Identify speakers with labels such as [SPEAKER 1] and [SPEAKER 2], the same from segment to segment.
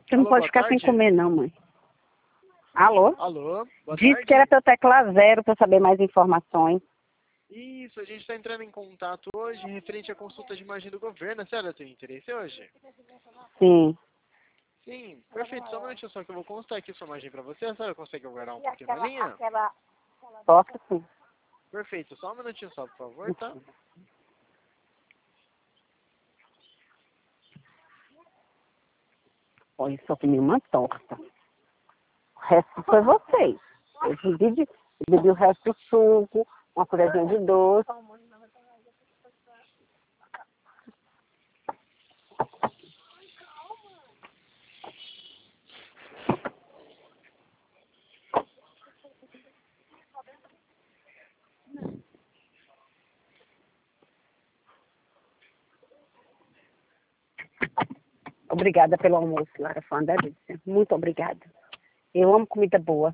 [SPEAKER 1] Você não
[SPEAKER 2] Alô,
[SPEAKER 1] pode
[SPEAKER 2] boa
[SPEAKER 1] ficar sem
[SPEAKER 2] tarde.
[SPEAKER 1] comer, não, mãe. Alô?
[SPEAKER 2] Alô, boa
[SPEAKER 1] Disse
[SPEAKER 2] tarde.
[SPEAKER 1] que era pra eu teclar 0 pra saber mais informações.
[SPEAKER 2] Isso, a gente está entrando em contato hoje referente à consulta de imagem do governo. A senhora tem interesse hoje?
[SPEAKER 1] Sim.
[SPEAKER 2] Sim, perfeito. Só um minutinho só que eu vou constar aqui sua imagem para você. A senhora consegue aguardar um pouquinho na linha?
[SPEAKER 1] Posso sim.
[SPEAKER 2] Perfeito. Só um minutinho só, por favor, tá?
[SPEAKER 1] Olha, só comi uma torta. O resto foi vocês. Eu bebi o resto do suco, uma colherzinha de doce. Obrigada pelo almoço, Lara. Foi uma delícia. Muito obrigada. Eu amo comida boa.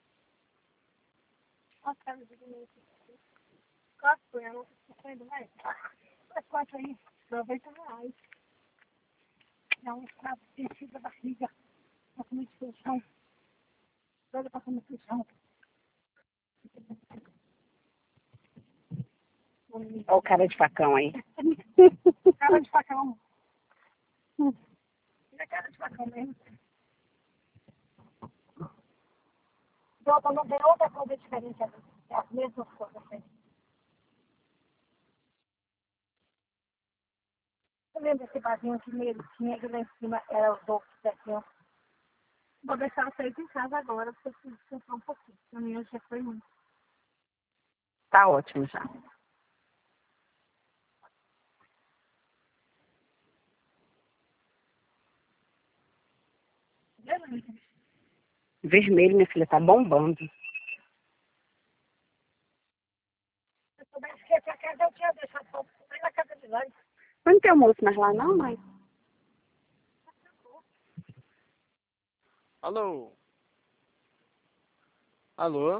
[SPEAKER 3] Quatro aí, R$90. Dá um prato de da barriga. Pra comer de feijão. Doida pra comer feijão.
[SPEAKER 1] Olha o cara de facão aí.
[SPEAKER 3] Cara de facão. É cara de facão mesmo. Não tem outra coisa diferente. É a mesma coisa. Eu lembro desse barzinho que nele tinha, que lá em cima era o doce daqui, ó. Vou deixar vocês em casa agora, porque eu preciso descansar um pouquinho. Amanhã já foi muito.
[SPEAKER 1] Tá ótimo já. Vermelho, minha filha, tá bombando.
[SPEAKER 3] Se eu soubesse que ia pra casa, eu tinha deixado só na casa de lá.
[SPEAKER 1] Mas não tem almoço mais lá não, mãe?
[SPEAKER 2] Alô? Alô?